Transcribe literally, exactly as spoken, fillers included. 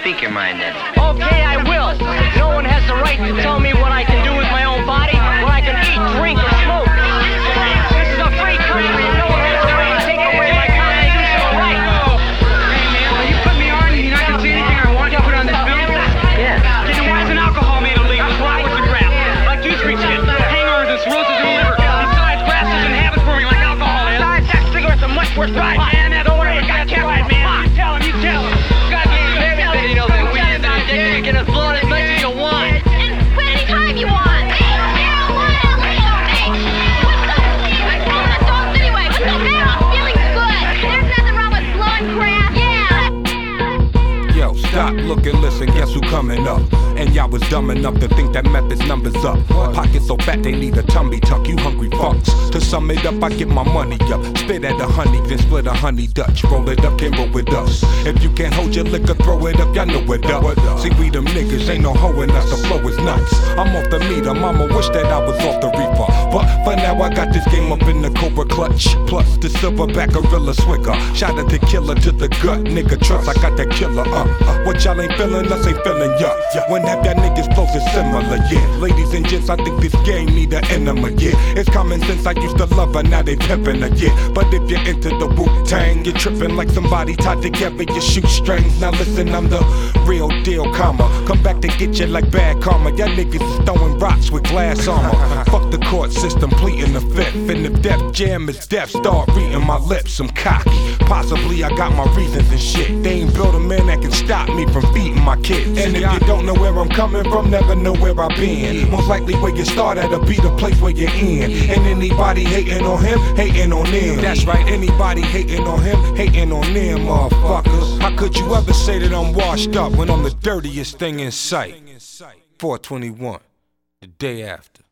Speak your mind, Eddie. Okay, I will. No one has the right to tell me what I can do with my own body, what I can eat, drink, or smoke. This is a free country, and no one has the right to take away my constitutional right. Hey, man, when you put me on, you know I can say anything I want. You put on this bill? Yeah. Then why isn't alcohol made illegal? Swap with the crap. Like you street kids. Hangovers and cirrhosis in the liver. Besides, grass isn't habit forming like alcohol is. Besides, that cigarette's a much worse Right, pot. man, that's right. Got kept right, man. You tell him, you tell him. God, you tell him. You know that weed is not addictive. You can applaud as much as you want. And quit any time you want. Marijuana, hey, what's up? I'm throwing the dogs anyway. What's the matter? I'm feeling good. There's nothing wrong with blowing crap. Yeah. Yo, stop, look and listen, guess who coming up? And y'all was dumb enough to think that Memphis numbers up. Pockets so fat they need a tummy tuck, you hungry fucks. To sum it up, I get my money up. Spit at a honey, then split a honey Dutch. Roll it up, can't roll with us. If you can't hold your liquor, throw it up, y'all know it up. See, we them niggas, ain't no hoe in us, the flow is nuts. I'm off the meter, mama wish that I was off the reefer. But for now, I got this game up in the Cobra clutch. Plus the silverback gorilla swigger. Shot at the killer to the gut, nigga trust, I got that killer up. Uh, what y'all ain't feeling, us ain't feeling ya. When have y'all niggas close and similar, yeah. Ladies and gents, I think this game need an enema, yeah. It's common sense, I used to love her, now they pimpin' her, yeah. But if you're into the Wu-Tang, you're trippin' like somebody tied together your shoestrings. Now listen, I'm the real deal, comma. Come back to get you like bad karma. Y'all niggas is throwing rocks with glass armor. Fuck the court system, pleading the fifth. And if Def Jam is death, start reading my lips, I'm cocky. Possibly I got my reasons and shit. They ain't built a man that can stop me from feeding my kids. And if you don't know where I'm coming from, never know where I've been. Most likely where you start at'll be the place where you're in. And anybody hating on him, hating on them. That's right, anybody hating on him, hating on them, motherfuckers. How could you ever say that I'm washed up when I'm the dirtiest thing in sight? four twenty-one, the day after.